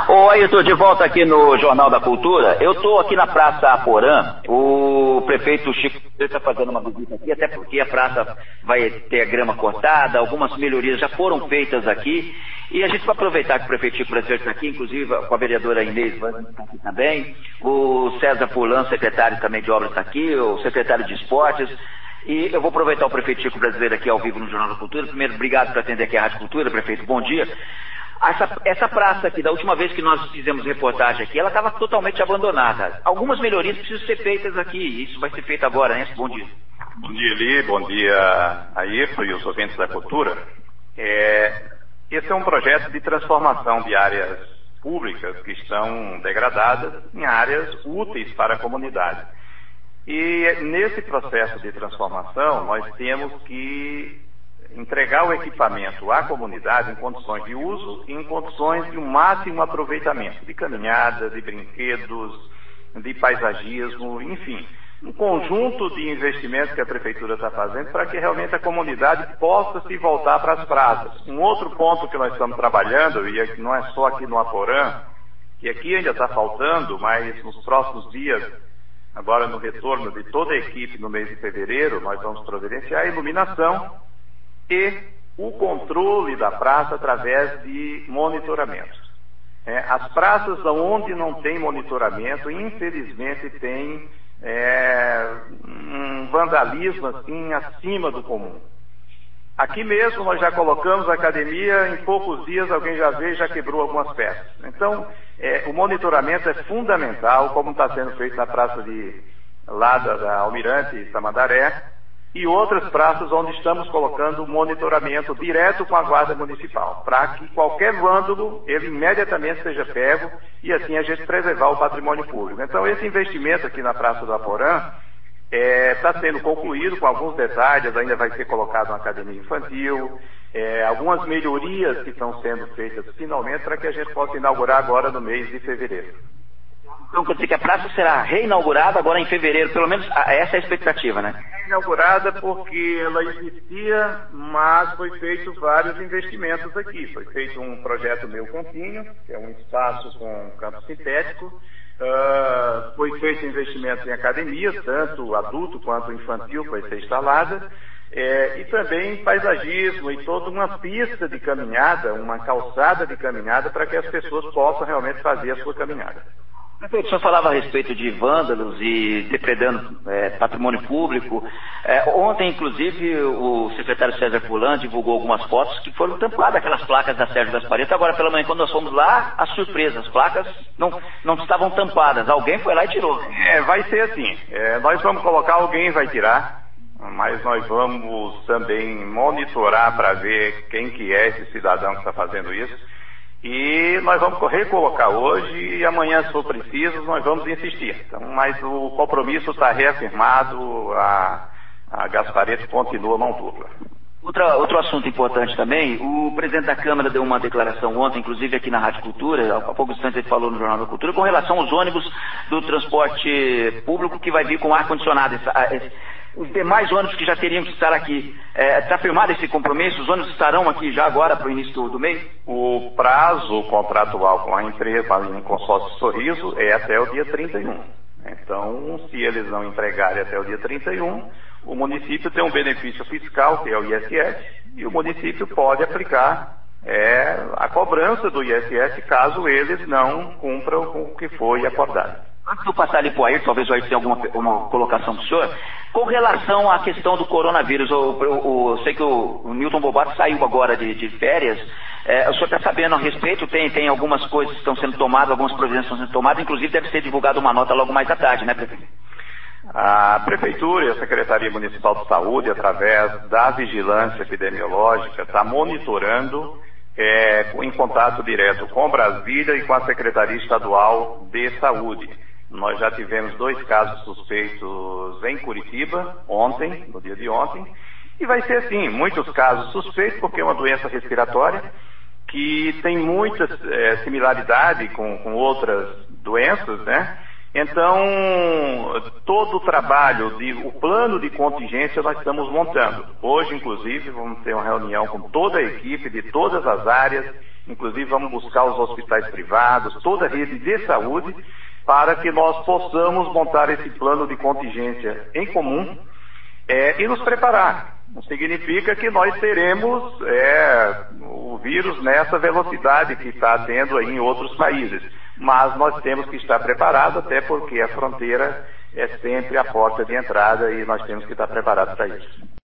Ô Ayrton, de volta aqui no Jornal da Cultura. Eu estou aqui na Praça Aporã. O prefeito Chico está fazendo uma visita aqui, até porque a praça vai ter a grama cortada, algumas melhorias já foram feitas aqui. E a gente vai aproveitar que o prefeito Chico Brasileiro está aqui, inclusive com a vereadora Inês Vans está aqui também, o César Pulan, secretário também de obras, está aqui, o secretário de esportes. E eu vou aproveitar o prefeito Chico Brasileiro aqui ao vivo no Jornal da Cultura. Primeiro, obrigado por atender aqui a Rádio Cultura, prefeito, bom dia. Essa praça aqui, da última vez que nós fizemos reportagem aqui, ela estava totalmente abandonada. Algumas melhorias precisam ser feitas aqui, isso vai ser feito agora, né? Bom dia. Bom dia, Eli, bom dia, Ayrton e os ouvintes da cultura. Esse é um projeto de transformação de áreas públicas que estão degradadas em áreas úteis para a comunidade. E nesse processo de transformação, nós temos que entregar o equipamento à comunidade em condições de uso e em condições de um máximo aproveitamento, de caminhada, de brinquedos, de paisagismo, enfim, um conjunto de investimentos que a Prefeitura está fazendo para que realmente a comunidade possa se voltar para as praças. Um outro ponto que nós estamos trabalhando, e não é só aqui no Aporã, que aqui ainda está faltando, mas nos próximos dias, agora no retorno de toda a equipe no mês de fevereiro, nós vamos providenciar a iluminação e o controle da praça através de monitoramento. As praças onde não tem monitoramento, infelizmente, tem um vandalismo assim acima do comum. Aqui mesmo nós já colocamos a academia, em poucos dias alguém já veio e já quebrou algumas peças. Então, o monitoramento é fundamental, como está sendo feito na praça lá da Almirante Tamandaré, e outras praças onde estamos colocando monitoramento direto com a Guarda Municipal, para que qualquer vândalo, ele imediatamente seja pego e assim a gente preservar o patrimônio público. Então esse investimento aqui na Praça do Aporã está sendo concluído com alguns detalhes, ainda vai ser colocado uma academia infantil, algumas melhorias que estão sendo feitas finalmente para que a gente possa inaugurar agora no mês de fevereiro. Então quer dizer que a praça será reinaugurada agora em fevereiro, pelo menos essa é a expectativa, né? Inaugurada porque ela existia, mas foi feito vários investimentos aqui. Foi feito um projeto Meu Campinho, que é um espaço com campo sintético. Foi feito investimento em academias, tanto adulto quanto infantil, vai ser instalada. E também paisagismo e toda uma pista de caminhada, uma calçada de caminhada para que as pessoas possam realmente fazer a sua caminhada. Prefeito, o senhor falava a respeito de vândalos e depredando patrimônio público. Ontem, inclusive, o secretário César Pulan divulgou algumas fotos que foram tampadas, aquelas placas da Sérgio Gasparetto. Agora, pela manhã, quando nós fomos lá, a surpresa, as placas não estavam tampadas. Alguém foi lá e tirou. Vai ser assim. Nós vamos colocar, alguém vai tirar, mas nós vamos também monitorar para ver quem que é esse cidadão que está fazendo isso. E nós vamos recolocar hoje e amanhã, se for preciso, nós vamos insistir. Então, mas o compromisso está reafirmado, a Gasparetto continua mão dupla. Outro assunto importante também, o presidente da Câmara deu uma declaração ontem, inclusive aqui na Rádio Cultura, há poucos instantes ele falou no Jornal da Cultura, com relação aos ônibus do transporte público que vai vir com ar-condicionado. Os demais ônibus que já teriam que estar aqui, está firmado esse compromisso? Os ônibus estarão aqui já agora para o início do mês? O prazo contratual com a empresa, em consórcio Sorriso, é até o dia 31. Então, se eles não entregarem até o dia 31, o município tem um benefício fiscal, que é o ISS, e o município pode aplicar a cobrança do ISS caso eles não cumpram com o que foi acordado. Antes de eu passar ali para o Ayrton, talvez o Ayrton tenha alguma colocação do senhor. Com relação à questão do coronavírus, eu sei que o Newton Bobato saiu agora de férias. O senhor está sabendo a respeito? Tem algumas coisas que estão sendo tomadas, algumas providências estão sendo tomadas, inclusive deve ser divulgada uma nota logo mais à tarde, né, prefeito? A Prefeitura e a Secretaria Municipal de Saúde, através da vigilância epidemiológica, está monitorando em contato direto com Brasília e com a Secretaria Estadual de Saúde. Nós já tivemos 2 casos suspeitos em Curitiba, ontem, no dia de ontem, e vai ser assim, muitos casos suspeitos, porque é uma doença respiratória que tem muita similaridade com outras doenças, né? Então, todo o trabalho, o plano de contingência nós estamos montando. Hoje, inclusive, vamos ter uma reunião com toda a equipe de todas as áreas inclusive vamos buscar os hospitais privados, toda a rede de saúde, para que nós possamos montar esse plano de contingência em comum e nos preparar. Não significa que nós teremos o vírus nessa velocidade que está tendo aí em outros países, mas nós temos que estar preparados, até porque a fronteira é sempre a porta de entrada e nós temos que estar preparados para isso.